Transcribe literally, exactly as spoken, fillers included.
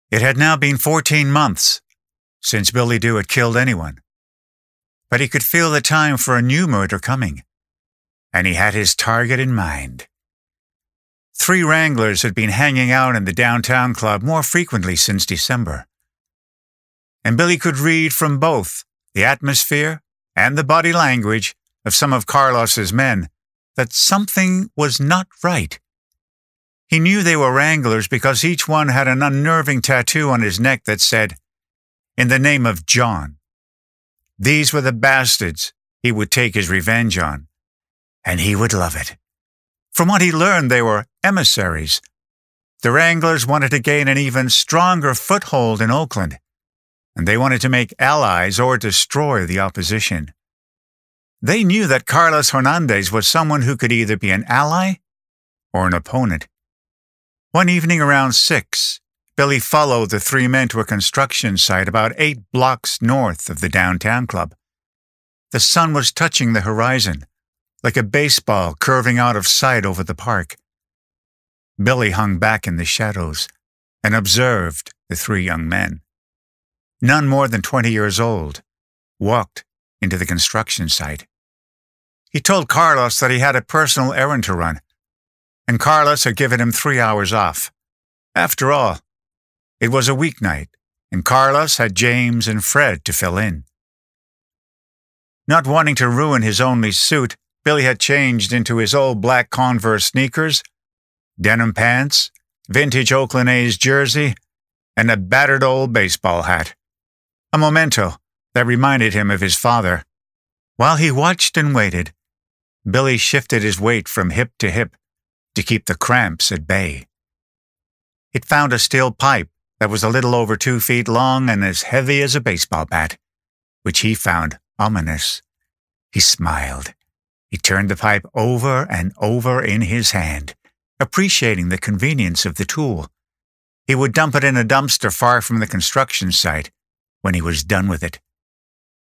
It had now been fourteen months since Billy Dew had killed anyone, but he could feel the time for a new murder coming, and he had his target in mind. Three Wranglers had been hanging out in the downtown club more frequently since December, and Billy could read from both the atmosphere and the body language of some of Carlos's men that something was not right. He knew they were Wranglers because each one had an unnerving tattoo on his neck that said, "In the name of John." These were the bastards he would take his revenge on, and he would love it. From what he learned, they were emissaries. The Wranglers wanted to gain an even stronger foothold in Oakland, and they wanted to make allies or destroy the opposition. They knew that Carlos Hernandez was someone who could either be an ally or an opponent. One evening around six, Billy followed the three men to a construction site about eight blocks north of the downtown club. The sun was touching the horizon, like a baseball curving out of sight over the park. Billy hung back in the shadows and observed the three young men. None more than twenty years old walked into the construction site. He told Carlos that he had a personal errand to run, and Carlos had given him three hours off. After all, it was a weeknight, and Carlos had James and Fred to fill in. Not wanting to ruin his only suit, Billy had changed into his old black Converse sneakers, denim pants, vintage Oakland A's jersey, and a battered old baseball hat, a memento that reminded him of his father. While he watched and waited, Billy shifted his weight from hip to hip to keep the cramps at bay. It found a steel pipe that was a little over two feet long and as heavy as a baseball bat, which he found ominous. He smiled. He turned the pipe over and over in his hand, appreciating the convenience of the tool. He would dump it in a dumpster far from the construction site when he was done with it.